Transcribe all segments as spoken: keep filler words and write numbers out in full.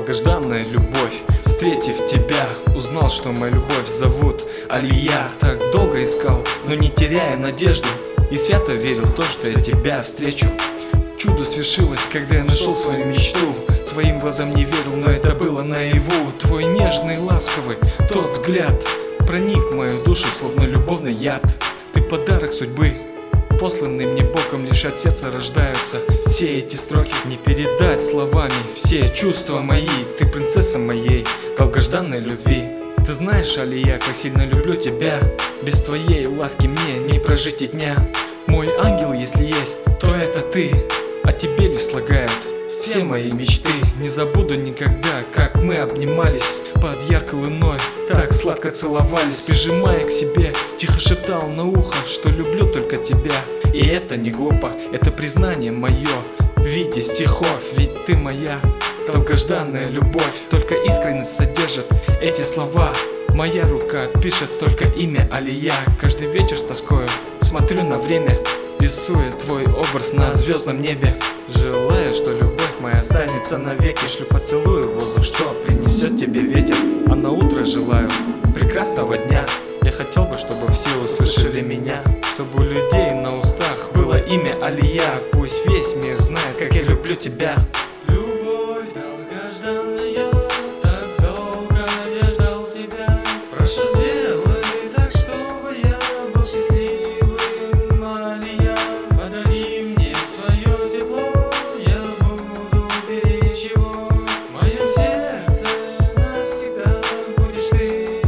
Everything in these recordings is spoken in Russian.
Долгожданная любовь, встретив тебя, узнал, что мою любовь зовут Алия. Так долго искал, но не теряя надежду, и свято верил в то, что я тебя встречу. Чудо свершилось, когда я нашел свою мечту. Своим глазам не верил, но это было наяву. Твой нежный, ласковый, тот взгляд проник в мою душу, словно любовный яд. Ты подарок судьбы, посланный мне Богом, лишь от сердца рождаются все эти строки. Не передать словами все чувства мои. Ты принцесса моей долгожданной любви. Ты знаешь, Алия, как сильно люблю тебя. Без твоей ласки мне не прожить и дня. Мой ангел, если есть, то это ты. О тебе лишь слагают все мои мечты. Не забуду никогда, как мы обнимались под яркой луной, так сладко целовались. Прижимая к себе, тихо шептал на ухо, что люблю только тебя. И это не глупо, это признание мое в виде стихов. Ведь ты моя долгожданная любовь. Только искренность содержит эти слова. Моя рука пишет только имя Алия. Каждый вечер с тоскою смотрю на время, рисуя твой образ на звездном небе. Желаю, что любовь моя останется навеки. Шлю поцелуй в воздух, что принесет тебе ветер. А на утро желаю прекрасного дня. Я хотел бы, чтобы все услышали меня, чтобы у людей на устах было имя Алия. Пусть весь мир знает, как я люблю тебя. Любовь долгожданная, так долго я ждал тебя. Прошу, сделай так, чтобы я был счастливым, Алия. Подари мне свое тепло, я буду беречь его. В моем сердце навсегда будешь ты,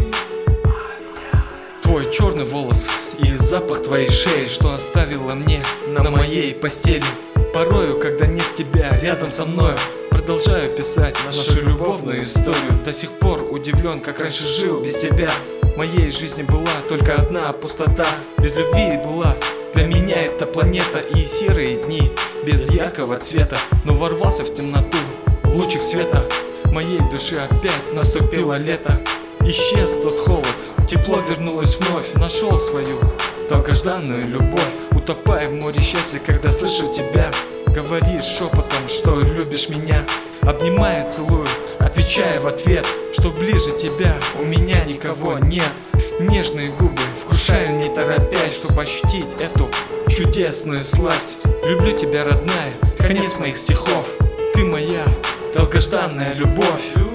Алия. Твой черный волос и запах твоей шеи, что оставила мне на моей постели. Порою, когда нет тебя рядом со мною, продолжаю писать нашу любовную историю. До сих пор удивлен, как раньше жил без тебя. В моей жизни была только одна пустота. Без любви была для меня эта планета. И серые дни без яркого цвета. Но ворвался в темноту лучик света. В моей душе опять наступило лето. Исчез тот холод, тепло вернулось вновь. Нашел свою долгожданную любовь, утопая в море счастья, когда слышу тебя. Говоришь шепотом, что любишь меня. Обнимая, целую, отвечая в ответ, что ближе тебя у меня никого нет. Нежные губы вкушаю не торопясь, чтобы ощутить эту чудесную сласть. Люблю тебя, родная, конец моих стихов. Ты моя долгожданная любовь.